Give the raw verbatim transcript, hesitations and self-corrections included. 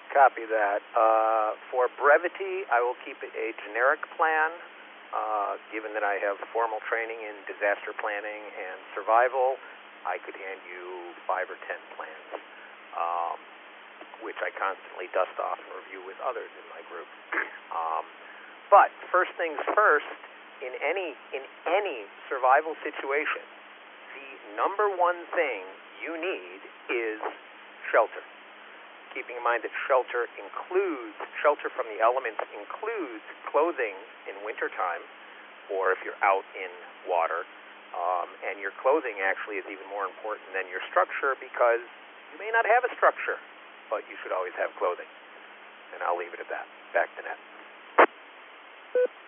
Copy that. Uh, for brevity, I will keep it a generic plan, uh, given that I have formal training in disaster planning and survival. I could hand you five or ten plans, um, which I constantly dust off and review with others in my group. um, but first things first, in any in any survival situation, the number one thing you need is shelter. Keeping in mind that shelter includes, shelter from the elements includes clothing in wintertime, or if you're out in water. Um, and your clothing actually is even more important than your structure, because you may not have a structure, but you should always have clothing. And I'll leave it at that. Back to Ned.